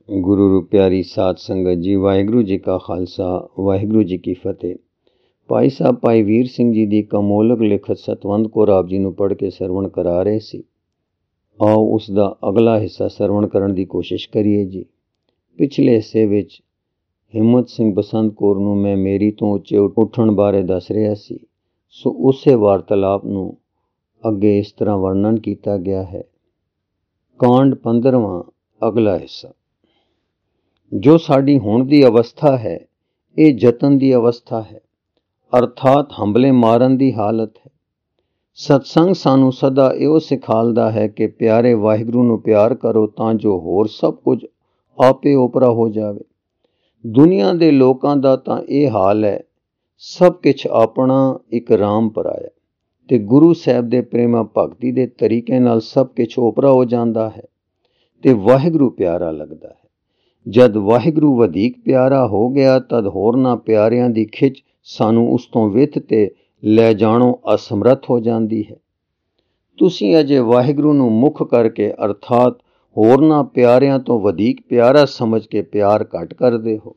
गुरु रू प्यारी साध संगत जी, वाहिगुरु जी का खालसा वाहिगुरु जी की फतेह। भाई साहब भाई वीर सिंह जी की कमोलक लिखत सतवंत कौर आप जी ਨੂੰ पढ़ के सरवण करा रहे सी। आओ उसका अगला हिस्सा सरवण करन दी कोशिश करिए जी। पिछले हिस्से विच हिम्मत सिंह बसंत कौर ਨੂੰ मैं मेरी तो ਉੱਚੇ ਉੱਠਣ ਬਾਰੇ ਦੱਸ ਰਿਹਾ ਸੀ। सो ਉਸੇ ਵਾਰਤਾਲਾਪ ਨੂੰ ਅੱਗੇ ਇਸ ਤਰ੍ਹਾਂ ਵਰਣਨ ਕੀਤਾ ਗਿਆ ਹੈ। ਕਾਂਡ 15ਵਾਂ अगला हिस्सा। जो साड़ी हुण दी अवस्था है ये जतन दी अवस्था है, अर्थात हमले मारन दी हालत है। सत्संग सानू सदा इहो सिखालदा है कि प्यारे वाहिगुरू नू प्यार करो तां जो होर सब कुछ आपे ओपरा हो जावे। दुनिया दे लोकां दा तां ये हाल है, सब किछ अपना एक राम पराया ते गुरु साहब दे प्रेमा भगती दे तरीके नाल सब किछ ओपरा हो जांदा है ते वाहिगुरू प्यारा लगदा है। जद वाहिगुरू वधीक प्यारा हो गया तद होरना प्यारियां दी खिच सानू उस तों विथ ते लै जाणों असमर्थ हो जांदी है। तुसीं अजे वाहिगुरू नू मुख करके अर्थात होरना प्यारियां तो वधीक प्यारा समझ के प्यार घट करदे हो।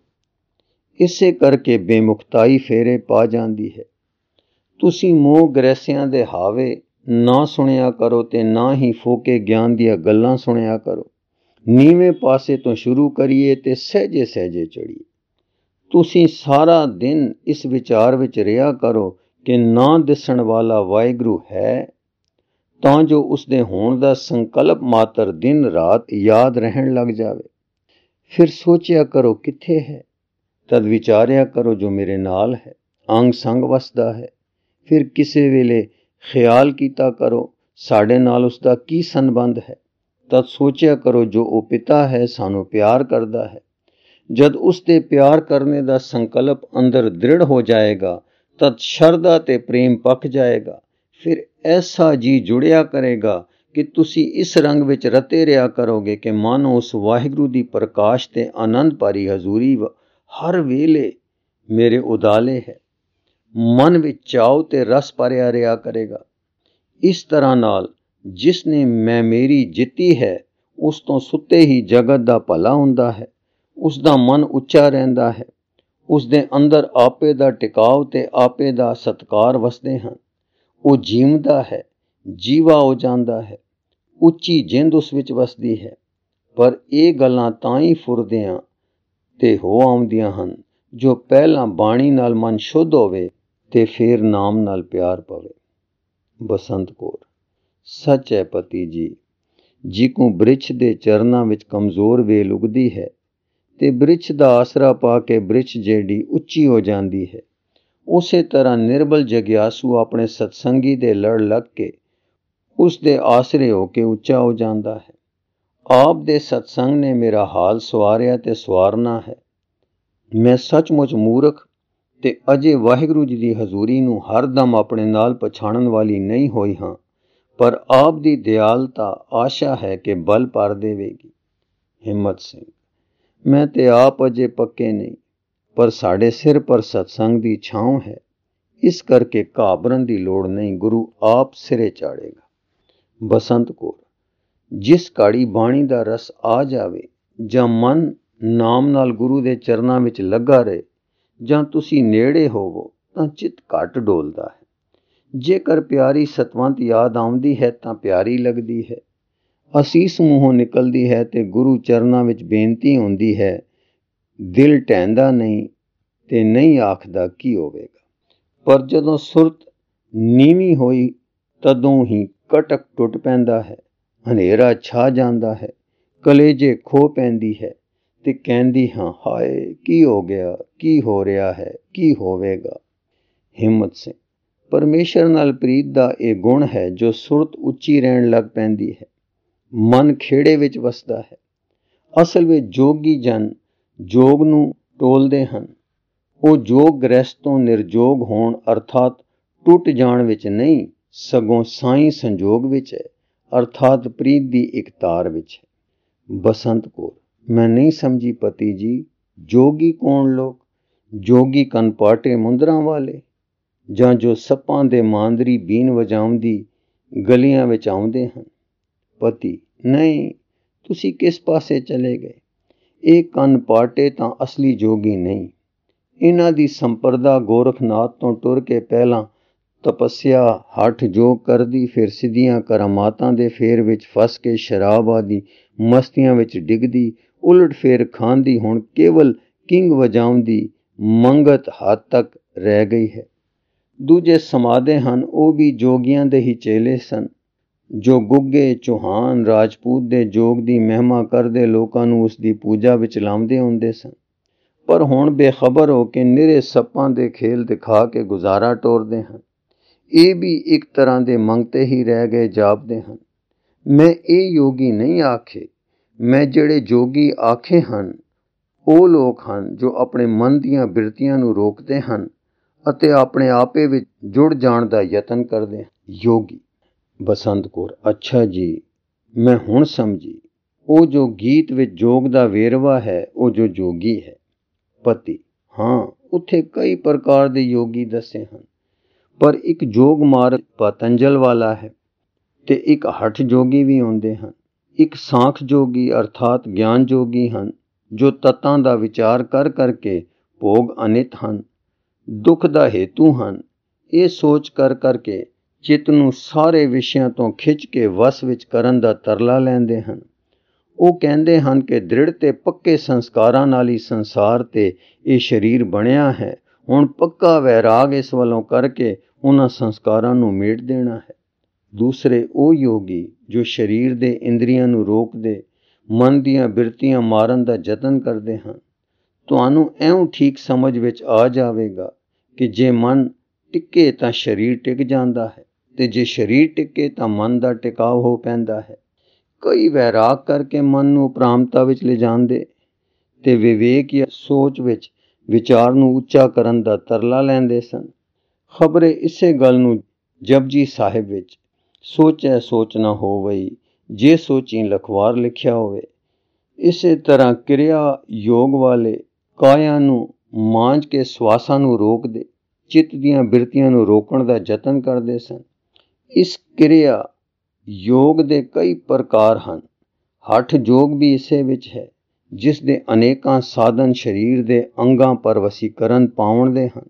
इसे करके बेमुखताई फेरे पा जांदी है। तुसीं मोह ग्रैसियां दे हावे ना सुनिया करो ते ना ही फोके ज्ञान दियां गल्लां सुनिया करो। नीवें पासे तो शुरू करिए ते सहजे सहजे चढ़िए। तुसीं सारा दिन इस विचार विच रिहा करो कि ना दिसण वाला वाहिगुरू है, तां जो उसदे होण दा संकल्प मात्र दिन रात याद रहन लग जावे। फिर सोचिया करो किथे है, तद विचारिया करो जो मेरे नाल है, अंग संग वसदा है। फिर किसे वेले ख्याल कीता करो साडे नाल उसदा की संबंध है, तद सोचिया करो जो वो पिता है सानू प्यार करदा है। जद उसके प्यार करने का संकल्प अंदर दृढ़ हो जाएगा तद शरदा ते प्रेम पक जाएगा। फिर ऐसा जी जुड़िया करेगा कि तुसी इस रंग विच रते रहा करोगे कि मानो उस वाहिगुरू दी प्रकाश ते आनंद भरी हजूरी हर वेले मेरे उदाले है। मन विच चाव ते रस भरिया रहा करेगा। इस तरह नाल जिसने मैं मेरी जिती है उस तो सुते ही जगत दा भला हुंदा है। उसदा मन उच्चा रहिंदा है। उसदे अंदर आपे दा टिकाव ते आपे दा सत्कार वसदे हन। वो जीवदा है, जीवा हो जांदा है। उच्ची जिंद उस विच वसदी है। पर ये गल्लां तां ही फुरदियां ते हो आउंदियां हन जो पहलां बाणी नाल मन शुद्ध होवे ते फिर नाम नाल प्यार पवे। बसंत कौर। सच है पति जी, जिको बृछ दे चरना विच कमजोर वेल उगदी है ते बृछ दा आसरा पा के बृछ जेडी उच्ची हो जांदी है, उसे तरह निर्बल जग्यासू अपने सत्संगी दे लड़ लग के उस दे आसरे होके उच्चा हो जांदा है। आप दे सत्संग ने मेरा हाल सवारिया ते सवारना है। मैं सचमुच मूर्ख ते अजे वाहिगुरू जी दी हजूरी नू हरदम अपने नाल पछाणन वाली नहीं होई हां, पर आप दी दयालता आशा है कि बल पार देवेगी। हिम्मत सिंह। मैं ते आप अजे पक्के नहीं, पर साढ़े सिर पर सत्संग दी छांव है, इस करके घाबरन दी लोड़ नहीं, गुरु आप सिरे चाड़ेगा। बसंत कौर। जिस घड़ी बाणी दा रस आ जावे जां मन नाम नाल गुरु दे चरनां विच लगा रहे जां तुसी नेड़े होवो तां चित घट डोलदा है। जेकर प्यारी सतवंत याद आउंदी है तां प्यारी लगदी है। असीस मूहों निकलदी है ते गुरु चरनां विच बेनती हुंदी है। दिल ढैंदा नहीं ते नहीं आखदा की होवेगा। पर जदों सुरत नीवी होई तदों ही कटक टुट पैंदा है, हनेरा छा जांदा है, कलेजे खो पैंदी है ते कहंदी हां हाय की हो गया, की हो रहा है, की होवेगा। हिम्मत सिंह। परमेश्वर नाल प्रीत दा ये गुण है जो सुरत उच्ची रहन लग पैंदी है, मन खेड़े विच वसदा है। असल विच जोगी जन जोग नू टोलदे हन। वो जोग गृहस्थ तो निर्जोग होण अर्थात टुट जाण विच नहीं, सगों साईं संजोग विच है, अर्थात प्रीत दी एक तार विच है। बसंत कौर। मैं नहीं समझी पति जी, जोगी कौन लोग? जोगी कनपाटे मुंदरां वाले जां जो सप्पां दे मांदरी बीन वजाउंदी गलियां विच आउंदे हन? पति। नहीं, तुसी किस पासे चले गए? ਇਹ ਕੰਨ ਪਾਟੇ ਤਾਂ ਅਸਲੀ ਜੋਗੀ ਨਹੀਂ। ਇਹਨਾਂ ਦੀ ਸੰਪਰਦਾ ਗੋਰਖਨਾਥ ਤੋਂ ਟੁਰ ਕੇ ਪਹਿਲਾਂ ਤਪੱਸਿਆ ਹੱਠ ਜੋਗ ਕਰਦੀ, ਫਿਰ ਸਿੱਧੀਆਂ ਕਰਾਮਾਤਾਂ ਦੇ ਫੇਰ ਵਿੱਚ ਫਸ ਕੇ ਸ਼ਰਾਬ ਆਦਿ ਮਸਤੀਆਂ ਵਿੱਚ ਡਿੱਗਦੀ, ਉਲਟ ਫੇਰ ਖਾਂਦੀ ਹੁਣ ਕੇਵਲ ਕਿੰਗ ਵਜਾਉਂਦੀ ਮੰਗਤ ਹੱਦ ਤੱਕ ਰਹਿ ਗਈ ਹੈ। ਦੂਜੇ ਸਮਾਧੇ ਹਨ, ਉਹ ਵੀ ਜੋਗੀਆਂ ਦੇ ਹੀ ਚੇਲੇ ਸਨ, ਜੋ ਗੁੱਗੇ ਚੌਹਾਨ ਰਾਜਪੂਤ ਦੇ ਜੋਗ ਦੀ ਮਹਿਮਾ ਕਰਦੇ ਲੋਕਾਂ ਨੂੰ ਉਸ ਦੀ ਪੂਜਾ ਵਿੱਚ ਲਾਉਂਦੇ ਹੁੰਦੇ ਸਨ, ਪਰ ਹੁਣ ਬੇਖਬਰ ਹੋ ਕੇ ਨਿਰੇ ਸੱਪਾਂ ਦੇ ਖੇਲ ਦਿਖਾ ਕੇ ਗੁਜ਼ਾਰਾ ਟੋਰਦੇ ਹਨ। ਇਹ ਵੀ ਇੱਕ ਤਰ੍ਹਾਂ ਦੇ ਮੰਗਤੇ ਹੀ ਰਹਿ ਗਏ ਜਾਪਦੇ ਹਨ। ਮੈਂ ਇਹ ਯੋਗੀ ਨਹੀਂ ਆਖੇ, ਮੈਂ ਜਿਹੜੇ ਜੋਗੀ ਆਖੇ ਹਨ ਉਹ ਲੋਕ ਹਨ ਜੋ ਆਪਣੇ ਮਨ ਦੀਆਂ ਬਿਰਤੀਆਂ ਨੂੰ ਰੋਕਦੇ ਹਨ ਅਤੇ ਆਪਣੇ ਆਪੇ ਵਿੱਚ ਜੁੜ ਜਾਣ ਦਾ ਯਤਨ ਕਰਦੇ ਹਨ। ਯੋਗੀ। ਬਸੰਤ ਕੌਰ: ਅੱਛਾ ਜੀ, ਮੈਂ ਹੁਣ ਸਮਝੀ। ਉਹ ਜੋ ਗੀਤ ਵਿੱਚ ਜੋਗ ਦਾ ਵੇਰਵਾ ਹੈ, ਉਹ ਜੋ ਜੋਗੀ ਹੈ। ਪਤੀ: ਹਾਂ, ਉੱਥੇ ਕਈ ਪ੍ਰਕਾਰ ਦੇ ਯੋਗੀ ਦੱਸੇ ਹਨ, ਪਰ ਇੱਕ ਜੋਗ ਮਾਰਗ ਪਤੰਜਲ ਵਾਲਾ ਹੈ ਤੇ ਇੱਕ ਹਠ ਜੋਗੀ ਵੀ ਹੁੰਦੇ ਹਨ। ਇੱਕ ਸਾਂਖ ਜੋਗੀ ਅਰਥਾਤ ਗਿਆਨ ਜੋਗੀ ਹਨ, ਜੋ ਤੱਤਾਂ ਦਾ ਵਿਚਾਰ ਕਰ ਕਰਕੇ ਭੋਗ ਅਨਿਤ ਹਨ, ਦੁੱਖ ਦਾ ਹੇਤੂ ਹਨ। ਇਹ ਸੋਚ ਕਰ ਕਰਕੇ ਚਿੱਤ ਨੂੰ ਸਾਰੇ ਵਿਸ਼ਿਆਂ ਤੋਂ ਖਿੱਚ ਕੇ ਵਸ ਵਿੱਚ ਕਰਨ ਦਾ ਤਰਲਾ ਲੈਂਦੇ ਹਨ। ਉਹ ਕਹਿੰਦੇ ਹਨ ਕਿ ਦ੍ਰਿੜ ਤੇ ਪੱਕੇ ਸੰਸਕਾਰਾਂ ਨਾਲ ਹੀ ਸੰਸਾਰ ਤੇ ਇਹ ਸਰੀਰ ਬਣਿਆ ਹੈ। ਹੁਣ ਪੱਕਾ ਵੈਰਾਗ ਇਸ ਵੱਲੋਂ ਕਰਕੇ ਉਹਨਾਂ ਸੰਸਕਾਰਾਂ ਨੂੰ ਮੇਟ ਦੇਣਾ ਹੈ। ਦੂਸਰੇ ਉਹ ਯੋਗੀ ਜੋ ਸਰੀਰ ਦੇ ਇੰਦਰੀਆਂ ਨੂੰ ਰੋਕਦੇ, ਮਨ ਦੀਆਂ ਬਿਰਤੀਆਂ ਮਾਰਨ ਦਾ ਯਤਨ ਕਰਦੇ ਹਨ। ਤੁਹਾਨੂੰ ਇਉਂ ਠੀਕ ਸਮਝ ਵਿੱਚ ਆ ਜਾਵੇਗਾ ਕਿ ਜੇ ਮਨ ਟਿਕੇ ਤਾਂ ਸਰੀਰ ਟਿਕ ਜਾਂਦਾ ਹੈ, ਤੇ ਜੇ ਸਰੀਰ ਟਿਕੇ ਤਾਂ ਮਨ ਦਾ ਟਿਕਾਅ ਹੋ ਪੈਂਦਾ ਹੈ। ਕਈ ਵੈਰਾਗ ਕਰਕੇ ਮਨ ਨੂੰ ਉਪਰਾਮਤਾ ਵਿੱਚ ਲਿਜਾਂਦੇ ਤੇ ਵਿਵੇਕ ਜਾਂ ਸੋਚ ਵਿੱਚ ਵਿਚਾਰ ਨੂੰ ਉੱਚਾ ਕਰਨ ਦਾ ਤਰਲਾ ਲੈਂਦੇ ਸਨ। ਖਬਰੇ ਇਸੇ ਗੱਲ ਨੂੰ ਜਪਜੀ ਸਾਹਿਬ ਵਿੱਚ ਸੋਚੈ ਸੋਚ ਨਾ ਹੋਵਈ, ਜੇ ਸੋਚੀ ਲਖਵਾਰ ਲਿਖਿਆ ਹੋਵੇ। ਇਸੇ ਤਰ੍ਹਾਂ ਕਿਰਿਆ ਯੋਗ ਵਾਲੇ ਕਾਇਆ ਨੂੰ ਮਾਂਝ ਕੇ ਸਵਾਸਾਂ ਨੂੰ ਰੋਕਦੇ, ਚਿੱਤ ਦੀਆਂ ਬਿਰਤੀਆਂ ਨੂੰ ਰੋਕਣ ਦਾ ਯਤਨ ਕਰਦੇ ਸਨ। ਇਸ ਕਿਰਿਆ ਯੋਗ ਦੇ ਕਈ ਪ੍ਰਕਾਰ ਹਨ। ਹਠ ਯੋਗ ਵੀ ਇਸੇ ਵਿੱਚ ਹੈ, ਜਿਸ ਦੇ ਅਨੇਕਾਂ ਸਾਧਨ ਸਰੀਰ ਦੇ ਅੰਗਾਂ ਪਰ ਵਸੀਕਰਨ ਪਾਉਣ ਦੇ ਹਨ।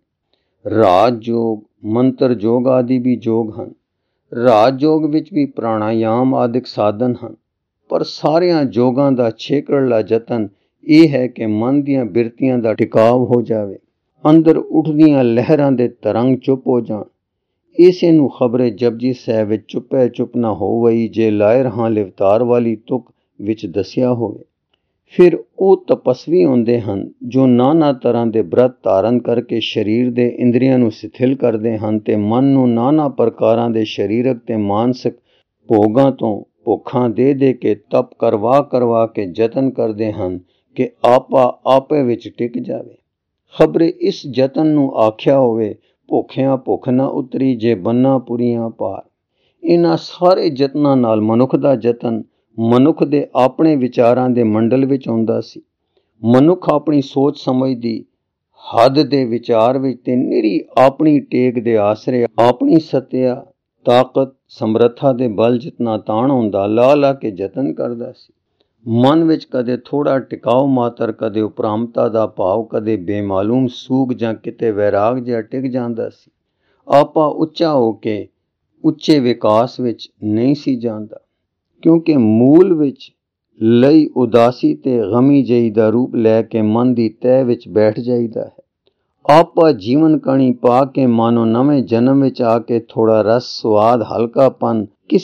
ਰਾਜ ਯੋਗ, ਮੰਤਰ ਯੋਗ ਆਦਿ ਵੀ ਯੋਗ ਹਨ। ਰਾਜ ਯੋਗ ਵਿੱਚ ਵੀ ਪ੍ਰਾਣਾਯਾਮ ਆਦਿਕ ਸਾਧਨ ਹਨ, ਪਰ ਸਾਰਿਆਂ ਯੋਗਾਂ ਦਾ ਛੇਕੜਲਾ ਯਤਨ ਇਹ ਹੈ ਕਿ ਮਨ ਦੀਆਂ ਬਿਰਤੀਆਂ ਦਾ ਟਿਕਾਵ ਹੋ ਜਾਵੇ, ਅੰਦਰ ਉੱਠਦੀਆਂ ਲਹਿਰਾਂ ਦੇ ਤਰੰਗ ਚੁੱਪ ਹੋ ਜਾਣ। ਇਸੇ ਨੂੰ ਖਬਰੇ ਜਪਜੀ ਸਾਹਿਬ ਵਿੱਚ ਚੁੱਪੈ ਚੁੱਪ ਨਾ ਹੋਵਈ, ਜੇ ਲਾਇ ਰਹਾਂ ਲਿਵਤਾਰ ਵਾਲੀ ਤੁਕ ਵਿੱਚ ਦੱਸਿਆ ਹੋਵੇ। ਫਿਰ ਉਹ ਤਪਸਵੀ ਹੁੰਦੇ ਹਨ ਜੋ ਨਾਨਾ ਤਰ੍ਹਾਂ ਦੇ ਬ੍ਰਤ ਧਾਰਨ ਕਰਕੇ ਸਰੀਰ ਦੇ ਇੰਦਰੀਆਂ ਨੂੰ ਸਿਥਿਲ ਕਰਦੇ ਹਨ ਤੇ ਮਨ ਨੂੰ ਨਾਨਾ ਪ੍ਰਕਾਰਾਂ ਦੇ ਸਰੀਰਕ ਤੇ ਮਾਨਸਿਕ ਭੋਗਾਂ ਤੋਂ ਭੁੱਖਾਂ ਦੇ ਦੇ ਕੇ ਤਪ ਕਰਵਾ ਕੇ ਯਤਨ ਕਰਦੇ ਹਨ ਕਿ ਆਪੇ ਵਿੱਚ ਟਿਕ ਜਾਵੇ। ਖਬਰੇ ਇਸ ਯਤਨ ਨੂੰ ਆਖਿਆ ਹੋਵੇ ਭੁੱਖਿਆਂ ਭੁੱਖ ਨਾ ਉਤਰੀ, ਜੇ ਬੰਨਾ ਪੁਰੀਆਂ ਪਾਰ। ਇਹਨਾਂ ਸਾਰੇ ਯਤਨਾਂ ਨਾਲ ਮਨੁੱਖ ਦਾ ਯਤਨ ਮਨੁੱਖ ਦੇ ਆਪਣੇ ਵਿਚਾਰਾਂ ਦੇ ਮੰਡਲ ਵਿੱਚ ਆਉਂਦਾ ਸੀ। ਮਨੁੱਖ ਆਪਣੀ ਸੋਚ ਸਮਝ ਦੀ ਹੱਦ ਦੇ ਵਿਚਾਰ ਵਿੱਚ ਤੇ ਨਿਰੀ ਆਪਣੀ ਟੇਕ ਦੇ ਆਸਰੇ ਆਪਣੀ ਸੱਤਿਆ ਤਾਕਤ ਸਮਰੱਥਾ ਦੇ ਬਲ ਜਿਤਨਾ ਤਾਣ ਹੁੰਦਾ ਲਾ ਕੇ ਯਤਨ ਕਰਦਾ ਸੀ। ਮਨ ਵਿੱਚ ਕਦੇ ਥੋੜਾ ਟਿਕਾਉ ਮਾਤਰ, ਕਦੇ ਉਪਰਾਮਤਾ ਦਾ ਭਾਵ, ਕਦੇ ਬੇਮਾਲੂਮ ਸੂਗ ਜਾਂ ਕਿਤੇ ਵੈਰਾਗ ਜਿਹਾ ਟਿਕ ਜਾਂਦਾ ਸੀ। ਆਪਾ ਉੱਚਾ ਹੋ ਕੇ ਉੱਚੇ ਵਿਕਾਸ ਵਿੱਚ ਨਹੀਂ ਸੀ ਜਾਂਦਾ, ਕਿਉਂਕਿ ਮੂਲ ਵਿੱਚ ਲਈ ਉਦਾਸੀ ਤੇ ਗਮੀ ਜਿਹੀ ਦਾ ਰੂਪ ਲੈ ਕੇ ਮਨ ਦੀ ਤਹਿ ਵਿੱਚ ਬੈਠ ਜਾਈਦਾ ਹੈ। ਆਪਾ ਜੀਵਨ ਕਣੀ ਪਾ ਕੇ ਮਾਨੋ ਨਵੇਂ ਜਨਮ ਵਿੱਚ ਆ ਕੇ ਥੋੜਾ ਰਸ ਸਵਾਦ ਹਲਕਾਪਨ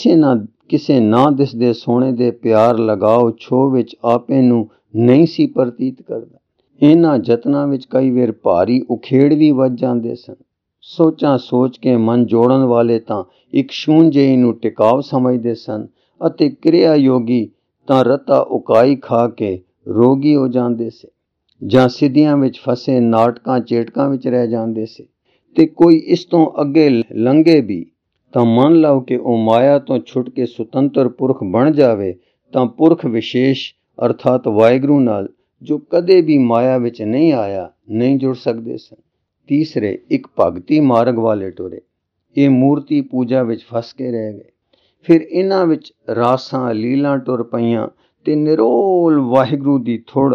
ਕਿਸੇ ਨਾ ਦਿਸਦੇ ਸੋਹਣੇ ਦੇ ਪਿਆਰ ਲਗਾਓ ਛੋਹ ਵਿੱਚ ਆਪੇ ਨੂੰ ਨਹੀਂ ਸੀ ਪ੍ਰਤੀਤ ਕਰਦਾ। ਇਹਨਾਂ ਯਤਨਾਂ ਵਿੱਚ ਕਈ ਵਾਰ ਭਾਰੀ ਉਖੇੜ ਵੀ ਵੱਜ ਜਾਂਦੇ ਸਨ। ਸੋਚਾਂ ਸੋਚ ਕੇ ਮਨ ਜੋੜਨ ਵਾਲੇ ਤਾਂ ਇੱਕ ਸ਼ੂਨ ਜਿਹੀ ਨੂੰ ਟਿਕਾਵ ਸਮਝਦੇ ਸਨ ਅਤੇ ਕਿਰਿਆ ਯੋਗੀ ਤਾਂ ਰਤਾ ਉਕਾਈ ਖਾ ਕੇ ਰੋਗੀ ਹੋ ਜਾਂਦੇ ਸੀ ਜਾਂ ਸਿੱਧੀਆਂ ਵਿੱਚ ਫਸੇ ਨਾਟਕਾਂ ਚੇਟਕਾਂ ਵਿੱਚ ਰਹਿ ਜਾਂਦੇ ਸੀ। ਤੇ ਕੋਈ ਇਸ ਤੋਂ ਅੱਗੇ ਲੰਘੇ ਵੀ ਤਾਂ ਮੰਨ ਲਓ ਕਿ ਉਹ ਮਾਇਆ ਤੋਂ ਛੁੱਟ ਕੇ ਸੁਤੰਤਰ ਪੁਰਖ ਬਣ ਜਾਵੇ ਤਾਂ ਪੁਰਖ ਵਿਸ਼ੇਸ਼ ਅਰਥਾਤ ਵਾਹਿਗੁਰੂ ਨਾਲ ਜੋ ਕਦੇ ਵੀ ਮਾਇਆ ਵਿੱਚ ਨਹੀਂ ਆਇਆ ਨਹੀਂ ਜੁੜ ਸਕਦੇ ਸਨ। ਤੀਸਰੇ ਇੱਕ ਭਗਤੀ ਮਾਰਗ ਵਾਲੇ ਟੁਰੇ, ਇਹ ਮੂਰਤੀ ਪੂਜਾ ਵਿੱਚ ਫਸ ਕੇ ਰਹਿ ਗਏ। ਫਿਰ ਇਹਨਾਂ ਵਿੱਚ ਰਾਸਾਂ ਲੀਲਾਂ ਟੁਰ ਪਈਆਂ ਤੇ ਨਿਰੋਲ ਵਾਹਿਗੁਰੂ ਦੀ ਥੁੜ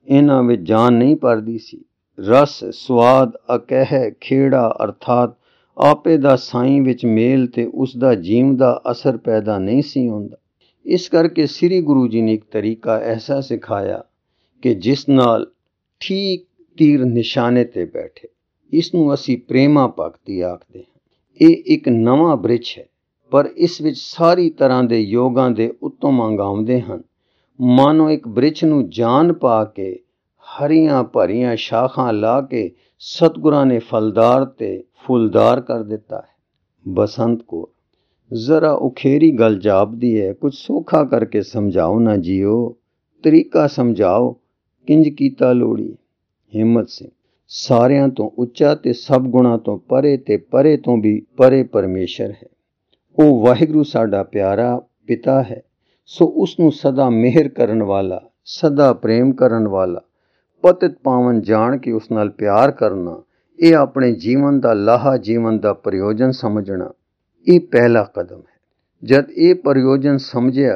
ਇਹਨਾਂ ਵਿੱਚ ਜਾਨ ਨਹੀਂ ਭਰਦੀ ਸੀ। ਰਸ, ਸਵਾਦ, ਅਕਹਿ, ਖੇੜਾ ਅਰਥਾਤ ਆਪੇ ਦਾ ਸਾਈਂ ਵਿੱਚ ਮੇਲ ਤੇ ਉਸ ਦਾ ਜੀਵ ਦਾ ਅਸਰ ਪੈਦਾ ਨਹੀਂ ਸੀ ਹੁੰਦਾ। ਇਸ ਕਰਕੇ ਸ੍ਰੀ ਗੁਰੂ ਜੀ ਨੇ ਇੱਕ ਤਰੀਕਾ ਐਸਾ ਸਿਖਾਇਆ ਕਿ ਜਿਸ ਨਾਲ ਠੀਕ ਤੀਰ ਨਿਸ਼ਾਨੇ ਤੇ ਬੈਠੇ। ਇਸ ਨੂੰ ਅਸੀਂ ਪ੍ਰੇਮਾ ਭਗਤੀ ਆਖਦੇ ਹਾਂ। ਇਹ ਇੱਕ ਨਵਾਂ ਬ੍ਰਿਛ ਹੈ, ਪਰ ਇਸ ਵਿੱਚ ਸਾਰੀ ਤਰ੍ਹਾਂ ਦੇ ਯੋਗਾਂ ਦੇ ਉੱਤਮ ਅੰਗ ਆਉਂਦੇ ਹਨ। ਮਾਨੋ ਇੱਕ ਬ੍ਰਿਛ ਨੂੰ ਜਾਨ ਪਾ ਕੇ ਹਰੀਆਂ ਭਰੀਆਂ ਸ਼ਾਖਾਂ ਲਾ ਕੇ ਸਤਿਗੁਰਾਂ ਨੇ ਫਲਦਾਰ ਤੇ ਫੁੱਲਦਾਰ ਕਰ ਦਿੱਤਾ ਹੈ। ਬਸੰਤ ਕੌਰ, ਜ਼ਰਾ ਉਖੇਰੀ ਗੱਲ ਜਾਪਦੀ ਹੈ, ਕੁਝ ਸੌਖਾ ਕਰਕੇ ਸਮਝਾਓ ਨਾ ਜੀਓ, ਤਰੀਕਾ ਸਮਝਾਓ, ਕਿੰਜ ਕੀਤਾ ਲੋੜੀ। ਹਿੰਮਤ ਸਿੰਘ, ਸਾਰਿਆਂ ਤੋਂ ਉੱਚਾ ਤੇ ਸਭ ਗੁਣਾਂ ਤੋਂ ਪਰੇ ਤੇ ਪਰੇ ਤੋਂ ਵੀ ਪਰੇ ਪਰਮੇਸ਼ਰ ਹੈ। ਉਹ ਵਾਹਿਗੁਰੂ ਸਾਡਾ ਪਿਆਰਾ ਪਿਤਾ ਹੈ। ਸੋ ਉਸ ਨੂੰ ਸਦਾ ਮਿਹਰ ਕਰਨ ਵਾਲਾ, ਸਦਾ ਪ੍ਰੇਮ ਕਰਨ ਵਾਲਾ, ਪਤਿਤ ਪਾਵਨ ਜਾਣ ਕੇ ਉਸ ਨਾਲ ਪਿਆਰ ਕਰਨਾ, ਇਹ ਆਪਣੇ ਜੀਵਨ ਦਾ ਲਾਹਾ, ਜੀਵਨ ਦਾ ਪ੍ਰਯੋਜਨ ਸਮਝਣਾ, ਇਹ ਪਹਿਲਾ ਕਦਮ ਹੈ। ਜਦ ਇਹ ਪ੍ਰਯੋਜਨ ਸਮਝਿਆ,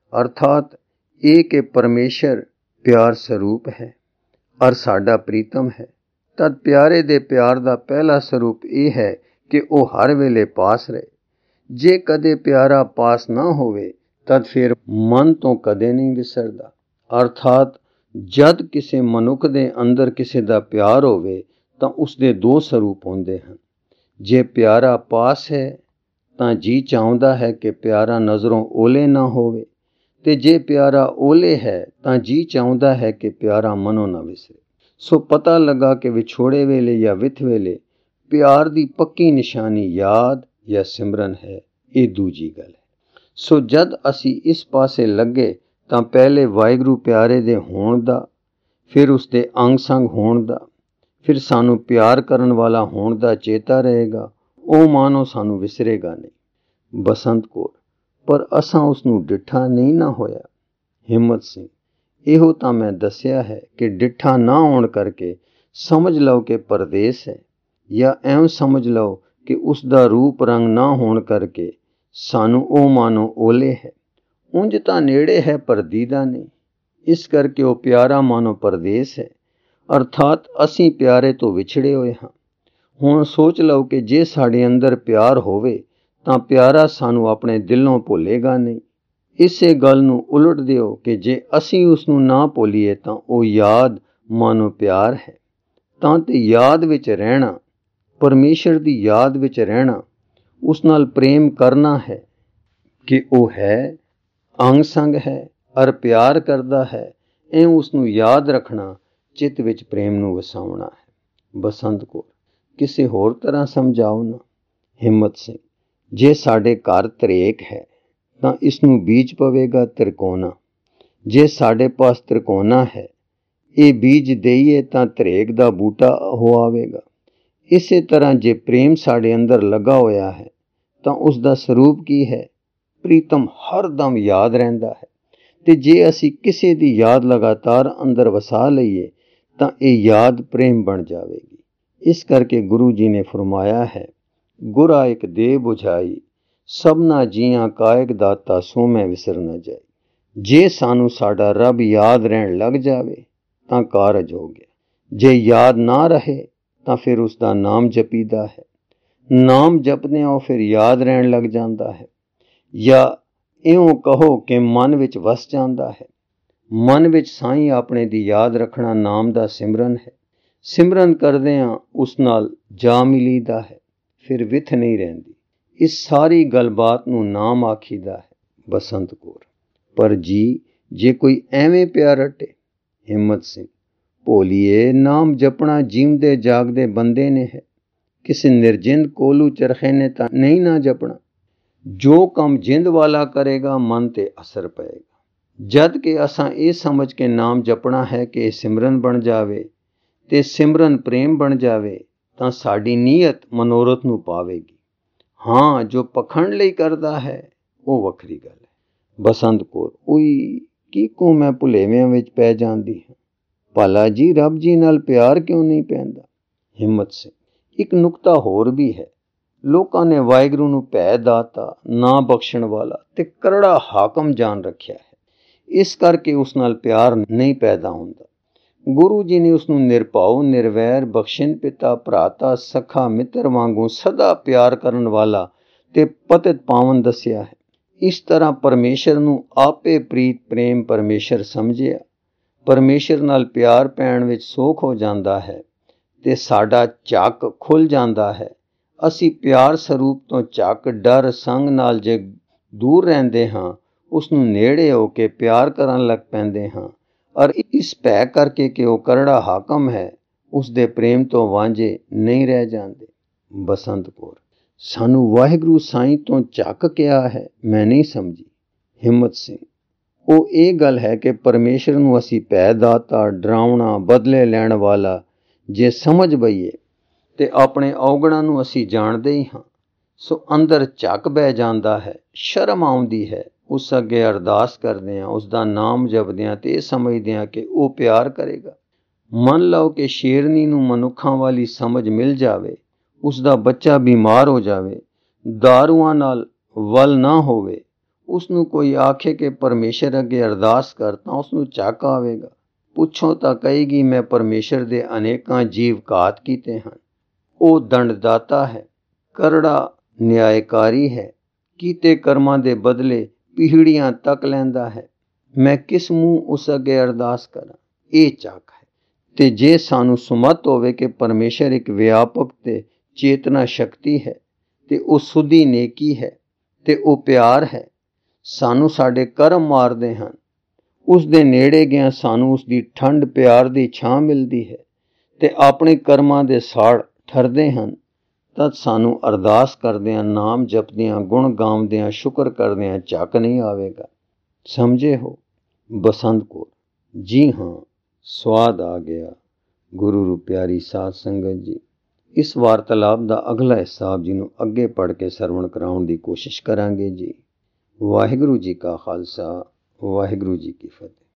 ਅਰਥਾਤ ਇਹ ਕਿ ਪਰਮੇਸ਼ਰ ਪਿਆਰ ਸਰੂਪ ਹੈ ਔਰ ਸਾਡਾ ਪ੍ਰੀਤਮ ਹੈ, ਤਦ ਪਿਆਰੇ ਦੇ ਪਿਆਰ ਦਾ ਪਹਿਲਾ ਸਰੂਪ ਇਹ ਹੈ ਕਿ ਉਹ ਹਰ ਵੇਲੇ ਪਾਸ ਰਹੇ। ਜੇ ਕਦੇ ਪਿਆਰਾ ਪਾਸ ਨਾ ਹੋਵੇ ਤਦ ਫਿਰ ਮਨ ਤੋਂ ਕਦੇ ਨਹੀਂ ਵਿਸਰਦਾ। ਅਰਥਾਤ ਜਦ ਕਿਸੇ ਮਨੁੱਖ ਦੇ ਅੰਦਰ ਕਿਸੇ ਦਾ ਪਿਆਰ ਹੋਵੇ ਤਾਂ ਉਸਦੇ ਦੋ ਸਰੂਪ ਹੁੰਦੇ ਹਨ। ਜੇ ਪਿਆਰਾ ਪਾਸ ਹੈ ਤਾਂ ਜੀ ਚਾਹੁੰਦਾ ਹੈ ਕਿ ਪਿਆਰਾ ਨਜ਼ਰੋਂ ਓਲੇ ਨਾ ਹੋਵੇ, ਤੇ ਜੇ ਪਿਆਰਾ ਓਲੇ ਹੈ ਤਾਂ ਜੀ ਚਾਹੁੰਦਾ ਹੈ ਕਿ ਪਿਆਰਾ ਮਨੋਂ ਨਾ ਵਿਸਰੇ। ਸੋ ਪਤਾ ਲੱਗਾ ਕਿ ਵਿਛੋੜੇ ਵੇਲੇ ਜਾਂ ਵਿਥ ਵੇਲੇ ਪਿਆਰ ਦੀ ਪੱਕੀ ਨਿਸ਼ਾਨੀ ਯਾਦ ਜਾਂ ਸਿਮਰਨ ਹੈ। ਇਹ ਦੂਜੀ ਗੱਲ ਹੈ। ਸੋ ਜਦ ਅਸੀਂ ਇਸ ਪਾਸੇ ਲੱਗੇ ਤਾਂ ਪਹਿਲੇ ਵਾਹਿਗੁਰੂ ਪਿਆਰੇ ਦੇ ਹੋਣ ਦਾ, ਫਿਰ ਉਸਦੇ ਅੰਗ ਸੰਗ ਹੋਣ ਦਾ, ਫਿਰ ਸਾਨੂੰ ਪਿਆਰ ਕਰਨ ਵਾਲਾ ਹੋਣ ਦਾ ਚੇਤਾ ਰਹੇਗਾ। ਉਹ ਮਾਨੋ ਸਾਨੂੰ ਵਿਸਰੇਗਾ ਨਹੀਂ। ਬਸੰਤ ਕੌਰ, ਪਰ ਅਸਾਂ ਉਸ ਨੂੰ ਡਿੱਠਾ ਨਹੀਂ ਨਾ ਹੋਇਆ। ਹਿੰਮਤ ਸਿੰਘ, ਇਹੋ ਤਾਂ ਮੈਂ ਦੱਸਿਆ ਹੈ ਕਿ ਡਿੱਠਾ ਨਾ ਹੋਣ ਕਰਕੇ ਸਮਝ ਲਓ ਕਿ ਪਰਦੇਸ ਹੈ, ਜਾਂ ਐਵੇਂ ਸਮਝ ਲਓ ਕਿ ਉਸ ਦਾ ਰੂਪ ਰੰਗ ਨਾ ਹੋਣ ਕਰਕੇ ਸਾਨੂੰ ਉਹ ਮਾਨੋ ਓਲੇ ਹੈ। ਉਂਝ ਤਾਂ ਨੇੜੇ ਹੈ ਪਰ ਦੀਦਾ ਨਹੀਂ, ਇਸ ਕਰਕੇ ਉਹ ਪਿਆਰਾ ਮਾਨੋ ਪਰਦੇਸ ਹੈ, ਅਰਥਾਤ ਅਸੀਂ ਪਿਆਰੇ ਤੋਂ ਵਿਛੜੇ ਹੋਏ ਹਾਂ। ਹੁਣ ਸੋਚ ਲਓ ਕਿ ਜੇ ਸਾਡੇ ਅੰਦਰ ਪਿਆਰ ਹੋਵੇ ਤਾਂ ਪਿਆਰਾ ਸਾਨੂੰ ਆਪਣੇ ਦਿਲੋਂ ਭੁੱਲੇਗਾ ਨਹੀਂ। ਇਸੇ ਗੱਲ ਨੂੰ ਉਲਟ ਦਿਓ ਕਿ ਜੇ ਅਸੀਂ ਉਸ ਨੂੰ ਨਾ ਭੁੱਲੀਏ ਤਾਂ ਉਹ ਯਾਦ ਮਾਨੋ ਪਿਆਰ ਹੈ। ਤਾਂ ਤੇ ਯਾਦ ਵਿੱਚ ਰਹਿਣਾ, ਪਰਮੇਸ਼ਰ ਦੀ ਯਾਦ ਵਿੱਚ ਰਹਿਣਾ, ਉਸ ਨਾਲ ਪ੍ਰੇਮ ਕਰਨਾ ਹੈ ਕਿ ਉਹ ਹੈ, ਅੰਗ ਸੰਗ ਹੈ ਔਰ ਪਿਆਰ ਕਰਦਾ ਹੈ, ਇਹ ਉਸ ਨੂੰ ਯਾਦ ਰੱਖਣਾ, ਚਿੱਤ ਵਿੱਚ ਪ੍ਰੇਮ ਨੂੰ ਵਸਾਉਣਾ ਹੈ। ਬਸੰਤ ਕੌਰ, ਕਿਸੇ ਹੋਰ ਤਰ੍ਹਾਂ ਸਮਝਾਓ ਨਾ। ਹਿੰਮਤ ਸਿੰਘ, ਜੇ ਸਾਡੇ ਘਰ ਤਰੇਕ ਹੈ ਤਾਂ ਇਸ ਨੂੰ ਬੀਜ ਪਵੇਗਾ ਤ੍ਰਿਕੋਣਾ। ਜੇ ਸਾਡੇ ਪਾਸ ਤ੍ਰਿਕੋਣਾ ਹੈ, ਇਹ ਬੀਜ ਦੇਈਏ ਤਾਂ ਤਰੇਕ ਦਾ ਬੂਟਾ ਹੋ ਆਵੇਗਾ। ਇਸੇ ਤਰ੍ਹਾਂ ਜੇ ਪ੍ਰੇਮ ਸਾਡੇ ਅੰਦਰ ਲੱਗਾ ਹੋਇਆ ਹੈ ਤਾਂ ਉਸ ਦਾ ਸਰੂਪ ਕੀ ਹੈ? ਪ੍ਰੀਤਮ ਹਰ ਦਮ ਯਾਦ ਰਹਿੰਦਾ ਹੈ। ਤੇ ਜੇ ਅਸੀਂ ਕਿਸੇ ਦੀ ਯਾਦ ਲਗਾਤਾਰ ਅੰਦਰ ਵਸਾ ਲਈਏ ਤਾਂ ਇਹ ਯਾਦ ਪ੍ਰੇਮ ਬਣ ਜਾਵੇਗੀ। ਇਸ ਕਰਕੇ ਗੁਰੂ ਜੀ ਨੇ ਫਰਮਾਇਆ ਹੈ, ਗੁਰਾ ਇੱਕ ਦੇ ਬੁਝਾਈ, ਸਭਨਾ ਜੀਆਂ ਕਾਇਕ ਦਾਤਾ ਸੋ ਮੈਂ ਵਿਸਰ ਨਾ ਜਾਈ। ਜੇ ਸਾਨੂੰ ਸਾਡਾ ਰੱਬ ਯਾਦ ਰਹਿਣ ਲੱਗ ਜਾਵੇ ਤਾਂ ਕਾਰਜ ਹੋ ਗਿਆ। ਜੇ ਯਾਦ ਨਾ ਰਹੇ ਤਾਂ ਫਿਰ ਉਸ ਦਾ ਨਾਮ ਜਪੀਦਾ ਹੈ। ਨਾਮ ਜਪਦਿਆਂ ਫਿਰ ਯਾਦ ਰਹਿਣ ਲੱਗ ਜਾਂਦਾ ਹੈ, ਜਾਂ ਇਉਂ ਕਹੋ ਕਿ ਮਨ ਵਿੱਚ ਵਸ ਜਾਂਦਾ ਹੈ। ਮਨ ਵਿੱਚ ਸਾਈਂ ਆਪਣੇ ਦੀ ਯਾਦ ਰੱਖਣਾ ਨਾਮ ਦਾ ਸਿਮਰਨ ਹੈ। ਸਿਮਰਨ ਕਰਦਿਆਂ ਉਸ ਨਾਲ ਜਾ ਮਿਲੀਦਾ ਹੈ, ਫਿਰ ਵਿਥ ਨਹੀਂ ਰਹਿੰਦੀ। ਇਸ ਸਾਰੀ ਗੱਲਬਾਤ ਨੂੰ ਨਾਮ ਆਖੀਦਾ ਹੈ। ਬਸੰਤ ਕੌਰ, ਪਰ ਜੀ ਜੇ ਕੋਈ ਐਵੇਂ ਪਿਆਰ ਰਟੇ। ਹਿੰਮਤ ਸਿੰਘ, ਭੋਲੀਏ ਨਾਮ ਜਪਣਾ ਜੀਵਦੇ ਜਾਗਦੇ ਬੰਦੇ ਨੇ ਹੈ, ਕਿਸੇ ਨਿਰਜਿੰਦ ਕੋਲੂ ਚਰਖੇ ਨੇ ਤਾਂ ਨਹੀਂ ਨਾ ਜਪਣਾ। ਜੋ ਕੰਮ ਜਿੰਦ ਵਾਲਾ ਕਰੇਗਾ ਮਨ ਤੇ ਅਸਰ ਪਏਗਾ। ਜਦ ਕਿ ਅਸਾਂ ਇਹ ਸਮਝ ਕੇ ਨਾਮ ਜਪਣਾ ਹੈ ਕਿ ਇਹ ਸਿਮਰਨ ਬਣ ਜਾਵੇ ਤੇ ਸਿਮਰਨ ਪ੍ਰੇਮ ਬਣ ਜਾਵੇ ਤਾਂ ਸਾਡੀ ਨੀਅਤ ਮਨੋਰਥ ਨੂੰ ਪਾਵੇਗੀ। ਹਾਂ, ਜੋ ਪਖੰਡ ਲਈ ਕਰਦਾ ਹੈ ਉਹ ਵੱਖਰੀ ਗੱਲ ਹੈ। ਬਸੰਤ ਕੌਰ, ਉਈ ਕੀ ਕੋ ਮੈਂ ਭੁਲੇਵਿਆਂ ਵਿੱਚ ਪੈ ਜਾਂਦੀ ਹਾਂ। ਭਲਾ ਜੀ ਰੱਬ ਜੀ ਨਾਲ ਪਿਆਰ ਕਿਉਂ ਨਹੀਂ ਪੈਂਦਾ? ਹਿੰਮਤ ਸਿੰਘ, ਇੱਕ ਨੁਕਤਾ ਹੋਰ ਵੀ ਹੈ। ਲੋਕਾਂ ਨੇ ਵਾਹਿਗੁਰੂ ਨੂੰ ਭੈ ਦਾਤਾ, ਨਾ ਬਖਸ਼ਣ ਵਾਲਾ ਤੇ ਕਰੜਾ ਹਾਕਮ ਜਾਣ ਰੱਖਿਆ ਹੈ। ਇਸ ਕਰਕੇ ਉਸ ਨਾਲ ਪਿਆਰ ਨਹੀਂ ਪੈਦਾ ਹੁੰਦਾ। ਗੁਰੂ ਜੀ ਨੇ ਉਸ ਨੂੰ ਨਿਰਭਉ, ਨਿਰਵੈਰ, ਬਖਸ਼ਿੰਦ ਪਿਤਾ, ਭਰਾਤਾ, ਸਖਾ, ਮਿੱਤਰ ਵਾਂਗੂ ਸਦਾ ਪਿਆਰ ਕਰਨ ਵਾਲਾ ਤੇ ਪਤਿਤ ਪਾਵਨ ਦੱਸਿਆ ਹੈ। ਇਸ ਤਰ੍ਹਾਂ ਪਰਮੇਸ਼ਰ ਨੂੰ ਆਪੇ ਪ੍ਰੀਤ ਪ੍ਰੇਮ ਪਰਮੇਸ਼ਰ ਸਮਝਿਆ। ਪਰਮੇਸ਼ਰ ਨਾਲ ਪਿਆਰ ਪੈਣ ਵਿੱਚ ਸੋਖ ਹੋ ਜਾਂਦਾ ਹੈ ਤੇ ਸਾਡਾ ਝੱਕ ਖੁੱਲ੍ਹ ਜਾਂਦਾ ਹੈ। ਅਸੀਂ ਪਿਆਰ ਸਰੂਪ ਤੋਂ ਝੱਕ, ਡਰ, ਸੰਗ ਨਾਲ ਜੇ ਦੂਰ ਰਹਿੰਦੇ ਹਾਂ, ਉਸ ਨੂੰ ਨੇੜੇ ਹੋ ਕੇ ਪਿਆਰ ਕਰਨ ਲੱਗ ਪੈਂਦੇ ਹਾਂ। ਔਰ ਇਸ ਭੈ ਕਰਕੇ ਕਿ ਉਹ ਕਰੜਾ ਹਾਕਮ ਹੈ, ਉਸ ਦੇ ਪ੍ਰੇਮ ਤੋਂ ਵਾਂਝੇ ਨਹੀਂ ਰਹਿ ਜਾਂਦੇ। ਬਸੰਤ ਕੌਰ, ਸਾਨੂੰ ਵਾਹਿਗੁਰੂ ਸਾਈਂ ਤੋਂ ਝੱਕ ਕਿਹਾ ਹੈ, ਮੈਂ ਨਹੀਂ ਸਮਝੀ। ਹਿੰਮਤ ਸਿੰਘ, ਉਹ ਇਹ ਗੱਲ ਹੈ ਕਿ ਪਰਮੇਸ਼ਰ ਨੂੰ ਅਸੀਂ ਭੈ ਦਾਤਾ, ਡਰਾਉਣਾ, ਬਦਲੇ ਲੈਣ ਵਾਲਾ ਜੇ ਸਮਝ ਬਈਏ ਤੇ ਆਪਣੇ ਔਗਣਾਂ ਨੂੰ ਅਸੀਂ ਜਾਣਦੇ ਹੀ ਹਾਂ, ਸੋ ਅੰਦਰ ਝੱਕ ਬਹਿ ਜਾਂਦਾ ਹੈ, ਸ਼ਰਮ ਆਉਂਦੀ ਹੈ। ਉਸ ਅੱਗੇ ਅਰਦਾਸ ਕਰਦੇ ਹਾਂ, ਉਸ ਦਾ ਨਾਮ ਜਪਦੇ ਹਾਂ ਤੇ ਇਹ ਸਮਝਦੇ ਹਾਂ ਕਿ ਉਹ ਪਿਆਰ ਕਰੇਗਾ। ਮੰਨ ਲਓ ਕਿ ਸ਼ੇਰਨੀ ਨੂੰ ਮਨੁੱਖਾਂ ਵਾਲੀ ਸਮਝ ਮਿਲ ਜਾਵੇ, ਉਸ ਦਾ ਬੱਚਾ ਬਿਮਾਰ ਹੋ ਜਾਵੇ, ਦਾਰੂਆਂ ਨਾਲ ਵੱਲ ਨਾ ਹੋਵੇ, ਉਸ ਨੂੰ ਕੋਈ ਆਖੇ ਕਿ ਪਰਮੇਸ਼ਰ ਅੱਗੇ ਅਰਦਾਸ ਕਰ, ਤਾਂ ਉਸ ਨੂੰ ਝੱਕ ਆਵੇਗਾ। ਪੁੱਛੋ ਤਾਂ ਕਹੇਗੀ, ਮੈਂ ਪਰਮੇਸ਼ਰ ਦੇ ਅਨੇਕਾਂ ਜੀਵ ਘਾਤ ਕੀਤੇ ਹਨ। ਉਹ ਦੰਡਦਾਤਾ ਹੈ, ਕਰੜਾ ਨਿਆਇਕਾਰੀ ਹੈ, ਕੀਤੇ ਕਰਮਾਂ ਦੇ ਬਦਲੇ ਪੀੜ੍ਹੀਆਂ ਤੱਕ ਲੈਂਦਾ ਹੈ। ਮੈਂ ਕਿਸ ਮੂੰਹ ਉਸ ਅੱਗੇ ਅਰਦਾਸ ਕਰਾਂ? ਇਹ ਝੱਕ ਹੈ। ਤੇ ਜੇ ਸਾਨੂੰ ਸੁਮਤ ਹੋਵੇ ਕਿ ਪਰਮੇਸ਼ਰ ਇੱਕ ਵਿਆਪਕ ਤੇ ਚੇਤਨਾ ਸ਼ਕਤੀ ਹੈ ਤੇ ਉਹ ਸੁਧੀ ਨੇਕੀ ਹੈ ਤੇ ਉਹ ਪਿਆਰ ਹੈ, ਸਾਨੂੰ ਸਾਡੇ ਕਰਮ ਮਾਰਦੇ ਹਨ, ਉਸ ਦੇ ਨੇੜੇ ਗਿਆ ਸਾਨੂੰ ਉਸ ਦੀ ਠੰਡ ਪਿਆਰ ਦੀ ਛਾਂ ਮਿਲਦੀ ਹੈ ਤੇ ਆਪਣੇ ਕਰਮਾਂ ਦੇ ਸਾੜ ਠਰਦੇ ਹਨ, ਤਦ ਸਾਨੂੰ ਅਰਦਾਸ ਕਰਦਿਆਂ, ਨਾਮ ਜਪਦਿਆਂ, ਗੁਣ ਗਾਉਂਦਿਆਂ, ਸ਼ੁਕਰ ਕਰਦਿਆਂ ਝੱਕ ਨਹੀਂ ਆਵੇਗਾ। ਸਮਝੇ ਹੋ? ਬਸੰਤ ਕੌਰ, ਜੀ ਹਾਂ, ਸਵਾਦ ਆ ਗਿਆ। ਗੁਰੂ ਰੂ ਪਿਆਰੀ ਸਾਧ ਸੰਗਤ ਜੀ, ਇਸ ਵਾਰਤਾਲਾਪ ਦਾ ਅਗਲਾ ਹਿੱਸਾ ਆਪ ਜੀ ਨੂੰ ਅੱਗੇ ਪੜ੍ਹ ਕੇ ਸਰਵਣ ਕਰਾਉਣ ਦੀ ਕੋਸ਼ਿਸ਼ ਕਰਾਂਗੇ ਜੀ। ਵਾਹਿਗੁਰੂ ਜੀ ਕਾ ਖਾਲਸਾ, ਵਾਹਿਗੁਰੂ ਜੀ ਕੀ ਫਤਿਹ।